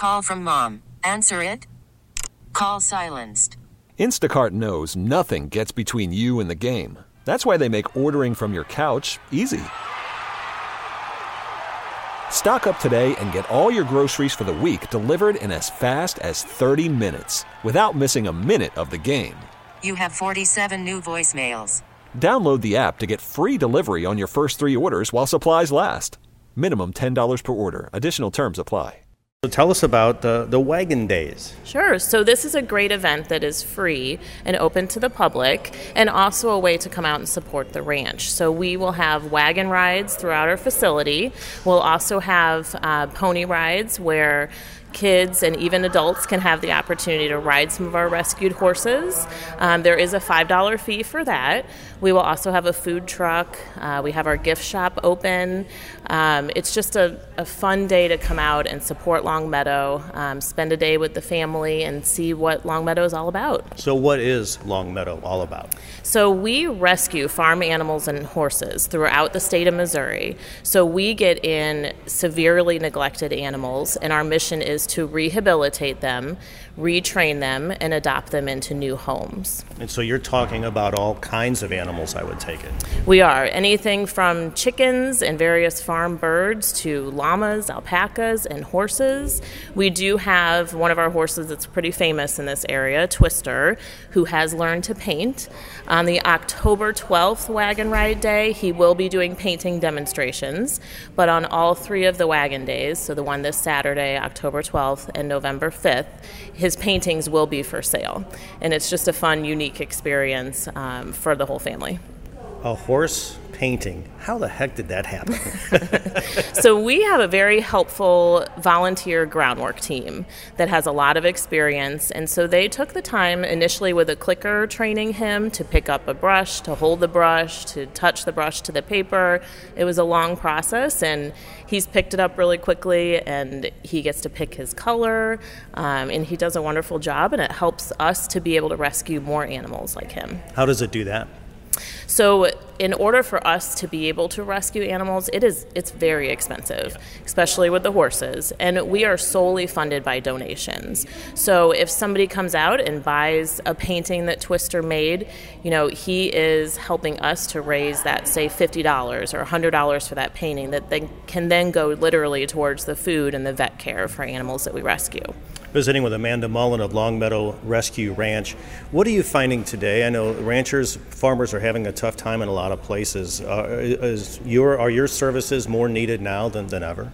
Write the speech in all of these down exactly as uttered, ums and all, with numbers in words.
Call from mom. Answer it. Call silenced. Instacart knows nothing gets between you and the game. That's why they make ordering from your couch easy. Stock up today and get all your groceries for the week delivered in as fast as thirty minutes without missing a minute of the game. You have forty-seven new voicemails. Download the app to get free delivery on your first three orders while supplies last. Minimum ten dollars per order. Additional terms apply. So tell us about the, the Wagon Days. Sure. So this is a great event that is free and open to the public, and also a way to come out and support the ranch. So we will have wagon rides throughout our facility. We'll also have uh, pony rides where kids and even adults can have the opportunity to ride some of our rescued horses. Um, there is a five dollars fee for that. We will also have a food truck. Uh, we have our gift shop open. Um, it's just a, a fun day to come out and support Longmeadow, um, spend a day with the family, and see what Longmeadow is all about. So what is Longmeadow all about? So we rescue farm animals and horses throughout the state of Missouri. So we get in severely neglected animals, and our mission is to rehabilitate them, retrain them, and adopt them into new homes. And so you're talking about all kinds of animals, I would take it. We are. Anything from chickens and various farm birds to llamas, alpacas, and horses. We do have one of our horses that's pretty famous in this area, Twister, who has learned to paint. On the October twelfth Wagon Ride Day, he will be doing painting demonstrations, but on all three of the Wagon Days, so the one this Saturday, October twelfth, and November fifth, his paintings will be for sale. And it's just a fun, unique experience um, for the whole family. A horse painting. How the heck did that happen? So we have a very helpful volunteer groundwork team that has a lot of experience, and so they took the time initially with a clicker training him to pick up a brush, to hold the brush, to touch the brush to the paper. It was a long process, and he's picked it up really quickly, and he gets to pick his color, um, and he does a wonderful job, and it helps us to be able to rescue more animals like him. How does it do that? So in order for us to be able to rescue animals, it is it's very expensive, especially with the horses, and we are solely funded by donations. So if somebody comes out and buys a painting that Twister made, you know, he is helping us to raise that, say, fifty dollars or one hundred dollars for that painting that they can then go literally towards the food and the vet care for animals that we rescue. Visiting with Amanda Mullen of Longmeadow Rescue Ranch. What are you finding today? I know ranchers, farmers are having a tough time in a lot of places. Uh, is your, are your services more needed now than, than ever?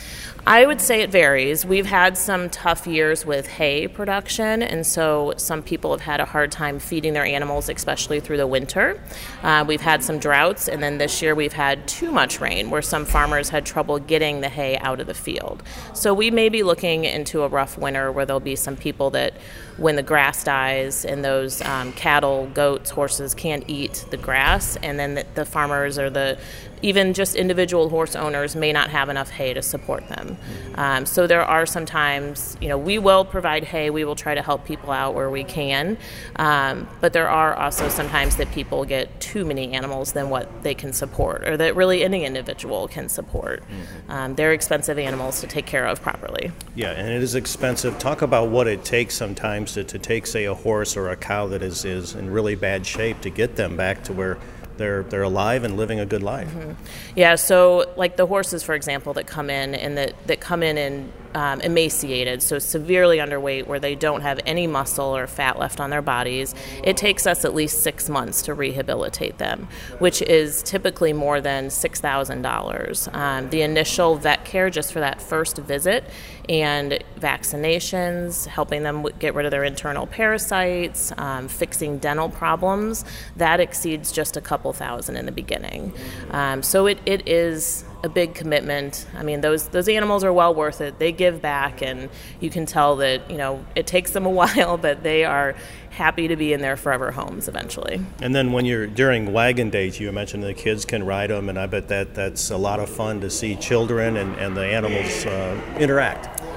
I would say it varies. We've had some tough years with hay production, and so some people have had a hard time feeding their animals, especially through the winter. Uh, we've had some droughts, and then this year we've had too much rain, where some farmers had trouble getting the hay out of the field. So we may be looking into a rough winter where there'll be some people that, when the grass dies and those um, cattle, goats, horses can't eat the grass, and then the, the farmers or the even just individual horse owners may not have enough hay to support them. Um, so there are sometimes, you know, we will provide hay. We will try to help people out where we can. Um, but there are also sometimes that people get too many animals than what they can support, or that really any individual can support. Mm-hmm. Um, they're expensive animals to take care of properly. Yeah, and it is expensive. Talk about what it takes sometimes to, to take, say, a horse or a cow that is, is in really bad shape to get them back to where They're they're alive and living a good life. Mm-hmm. Yeah, so like the horses, for example, that come in and that, that come in and um, emaciated, so severely underweight, where they don't have any muscle or fat left on their bodies, it takes us at least six months to rehabilitate them, which is typically more than six thousand dollars. Um, the initial vet care just for that first visit and vaccinations, helping them get rid of their internal parasites, um, fixing dental problems, that exceeds just a couple thousand in the beginning. Um, so it, it is a big commitment. I mean, those those animals are well worth it. They give back, and you can tell that, you know, it takes them a while, but they are happy to be in their forever homes eventually. And then when you're during Wagon Days, you mentioned the kids can ride them, and I bet that that's a lot of fun to see children and, and the animals uh, interact.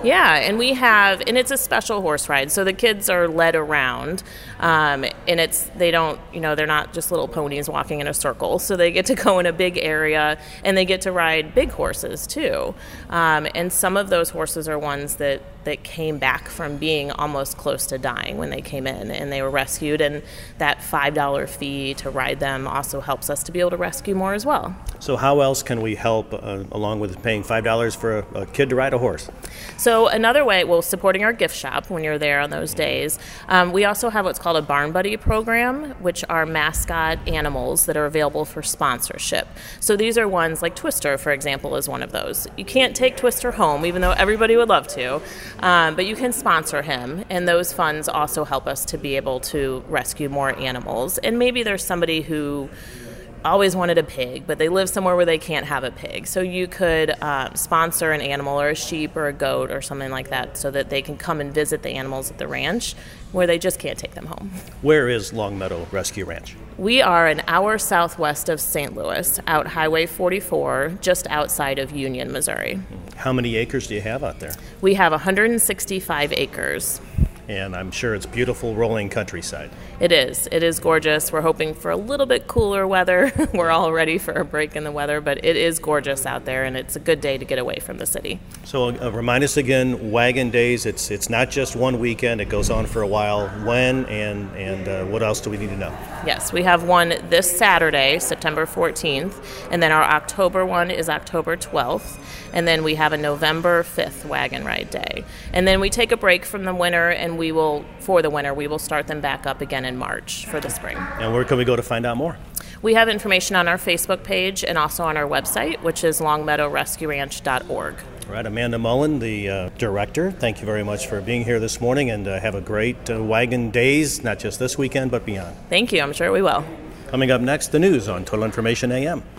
Yeah, and we have, and it's a special horse ride, so the kids are led around, um, and it's, they don't, you know, they're not just little ponies walking in a circle, so they get to go in a big area, and they get to ride big horses, too. Um, and some of those horses are ones that, that came back from being almost close to dying when they came in, and they were rescued, and that five dollars fee to ride them also helps us to be able to rescue more as well. So how else can we help uh, along with paying five dollars for a, a kid to ride a horse? So another way, well, supporting our gift shop when you're there on those days. Um, we also have what's called a Barn Buddy program, which are mascot animals that are available for sponsorship. So these are ones like Twister, for example, is one of those. You can't take Twister home, even though everybody would love to, um, but you can sponsor him, and those funds also help us to be able to rescue more animals. And maybe there's somebody who always wanted a pig, but they live somewhere where they can't have a pig. So you could uh, sponsor an animal or a sheep or a goat or something like that so that they can come and visit the animals at the ranch where they just can't take them home. Where is Longmeadow Rescue Ranch? We are an hour southwest of Saint Louis, out Highway forty-four, just outside of Union, Missouri. How many acres do you have out there? We have one hundred sixty-five acres. And I'm sure it's beautiful rolling countryside. It is. It is gorgeous. We're hoping for a little bit cooler weather. We're all ready for a break in the weather, but it is gorgeous out there, and it's a good day to get away from the city. So uh, remind us again, Wagon Days, it's it's not just one weekend. It goes on for a while. When and, and uh, what else do we need to know? Yes, we have one this Saturday, September fourteenth, and then our October one is October twelfth, and then we have a November fifth Wagon Ride Day. And then we take a break from the winter, and we will, for the winter, we will start them back up again in March for the spring. And where can we go to find out more? We have information on our Facebook page and also on our website, which is longmeadow rescue ranch dot org. All right, Amanda Mullen, the uh, director, thank you very much for being here this morning, and uh, have a great uh, Wagon Days, not just this weekend, but beyond. Thank you. I'm sure we will. Coming up next, the news on Total Information A M.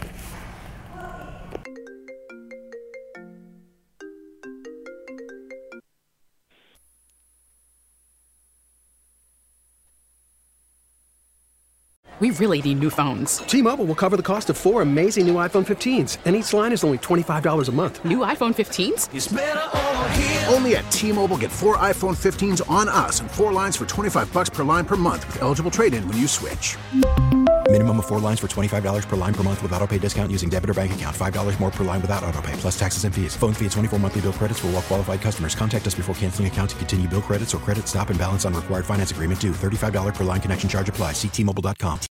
We really need new phones. T-Mobile will cover the cost of four amazing new iPhone fifteens, and each line is only twenty-five dollars a month. New iPhone fifteens? It's better over here. Only at T-Mobile, get four iPhone fifteens on us and four lines for twenty-five bucks per line per month with eligible trade-in when you switch. Minimum of four lines for twenty-five dollars per line per month with autopay discount using debit or bank account. five dollars more per line without autopay, plus taxes and fees. Phone fee at twenty-four monthly bill credits for well-qualified customers. Contact us before canceling account to continue bill credits or credit stop and balance on required finance agreement due. thirty-five dollars per line connection charge applies. See T Mobile dot com.